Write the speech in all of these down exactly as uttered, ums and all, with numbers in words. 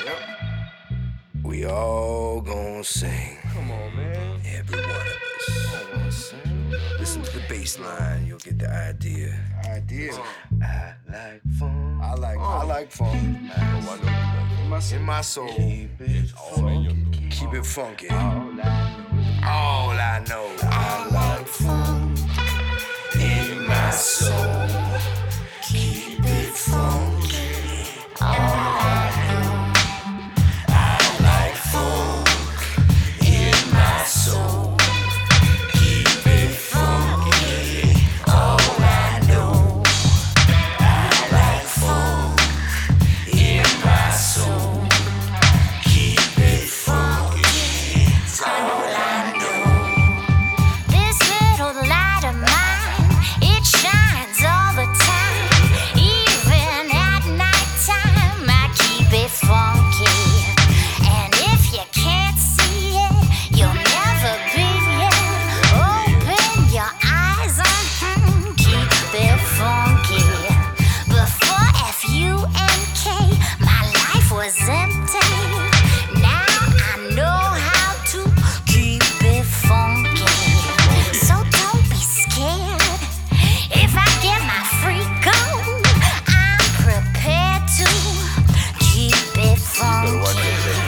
Yep. We all gon' sing. Come on, man. Every one of us. I wanna sing. Listen to the bass line, you'll get the idea. Idea. I like funk. I like, Uh. I like funk. Oh, I know you like In my it. soul. In my soul. Keep it Oh, man, funky. keep it funky. All I All I know. I like funk. In my soul. Keep it funky. All I know. I like funk. In my soul. Keep it funky. All I know. I like funk. In my soul. Keep it funky. All I know. This little light of mine, it shines all the time. Even at nighttime, I keep it funky. And if you can't see it, you'll never be it. Open your eyes and keep it funky. Before F U N K, my life was empty. Now I know how to keep it funky. So don't be scared. If I get my freak on, I'm prepared to keep it funky.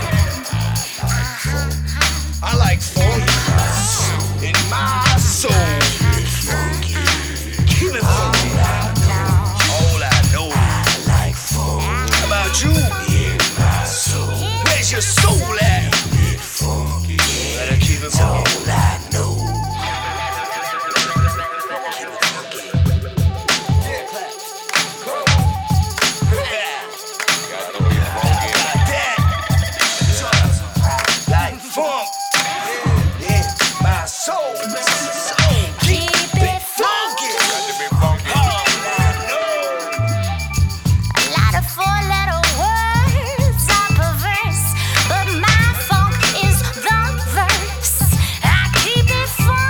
I like funk in my soul. Keep it funky. All I know. I like funk. How about you? In my soul. Where's your soul at? Keep it funky. Better keep it funky. All I know. Keep it funky. Yeah, clap. Come on. Yeah. Like that. Like funk. In my soul. Keep it funky. All I know. A lot of four-letter words are perverse, but my funk is the verse. I keep it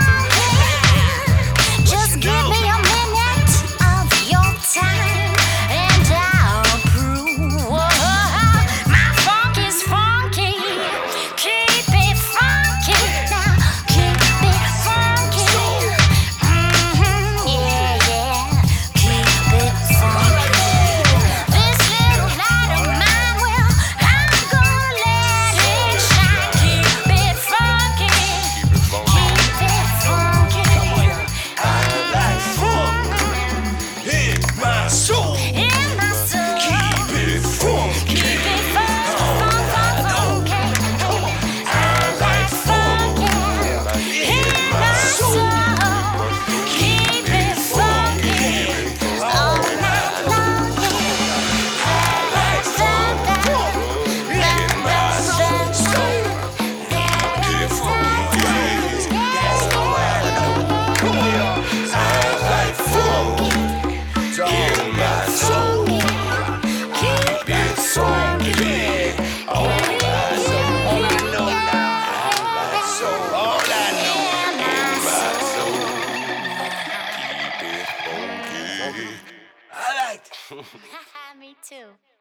funky. Just give me a minute of your time, and I'll prove my funk is funky. Keep it funky now. Keep it funky. Mhm, yeah, yeah. Keep it funky. This little light of mine, well, I'm gonna let it shine. Keep it funky. Keep it funky. I like funk in my soul. In my soul. Keep it funky. Keep it funky. Funky. I like funky. In my soul. Keep it funky. All night long. I like funky. In my soul. Keep it funky. That's all I know. Come on, y'all. I like funk in my soul. Keep it funky. All I know. All I know now. I like soul. All I know in my soul. Keep it funky. I like. Me too.